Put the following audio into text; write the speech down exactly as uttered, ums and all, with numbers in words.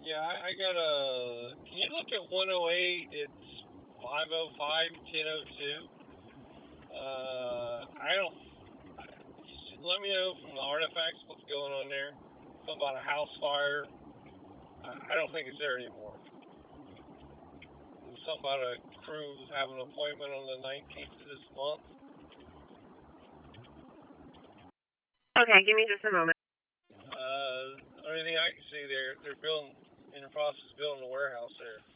Yeah, I, I got a. Can you look at one oh eight? It's five oh five, ten oh two. Uh, I don't. Let me know from the artifacts what's going on there. Something about a house fire. I, I don't think it's there anymore. There's something about a crew having an appointment on the nineteenth of this month. Okay, give me just a moment. Uh, only thing I can see there, they're building in the process of building a warehouse there.